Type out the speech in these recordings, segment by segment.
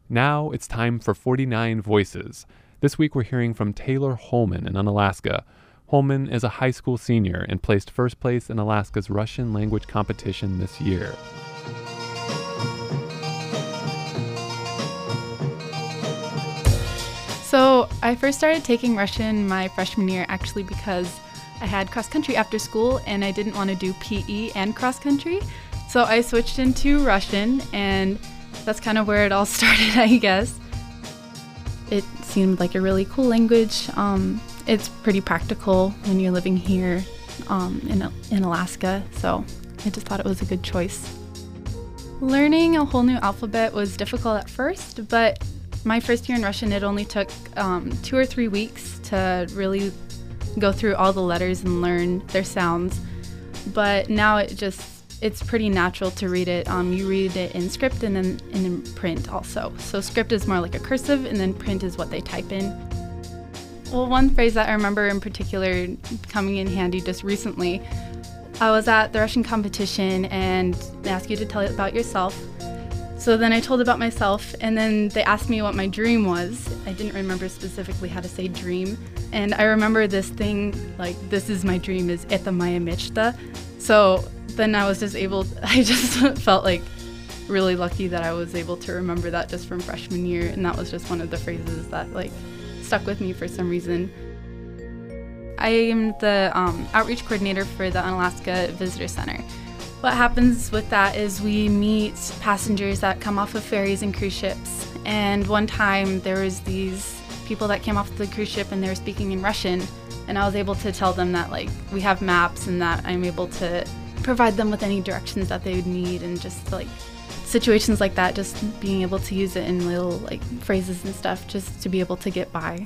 Now it's time for 49 Voices. This week we're hearing from Taylor Holman in Unalaska. Holman is a high school senior and placed first place in Alaska's Russian language competition this year. So I first started taking Russian my freshman year actually because I had cross country after school and I didn't want to do PE and cross country. So I switched into Russian, and that's kind of where it all started, I guess. It seemed like a really cool language. It's pretty practical when you're living here in Alaska, so I just thought it was a good choice. Learning a whole new alphabet was difficult at first, but my first year in Russian, it only took 2 or 3 weeks to really go through all the letters and learn their sounds. But now it's pretty natural to read it. You read it in script and then in print also. So script is more like a cursive, and then print is what they type in. Well, one phrase that I remember in particular coming in handy just recently, I was at the Russian competition and they asked you to tell about yourself. So then I told about myself, and then they asked me what my dream was. I didn't remember specifically how to say dream. And I remember this thing, like, this is my dream, is "Это моя мечта." So then I just felt like really lucky that I was able to remember that just from freshman year. And that was just one of the phrases that like stuck with me for some reason. I am the outreach coordinator for the Unalaska Visitor Center. What happens with that is we meet passengers that come off of ferries and cruise ships. And one time there was these people that came off the cruise ship and they were speaking in Russian. And I was able to tell them that like we have maps and that I'm able to provide them with any directions that they would need, and just like situations like that, just being able to use it in little like phrases and stuff just to be able to get by.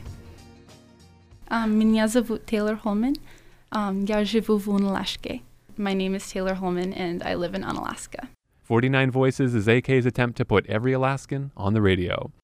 Меня зовут Taylor Holman. Я живу в Unalaska. My name is Taylor Holman, and I live in Unalaska. 49 Voices is AK's attempt to put every Alaskan on the radio.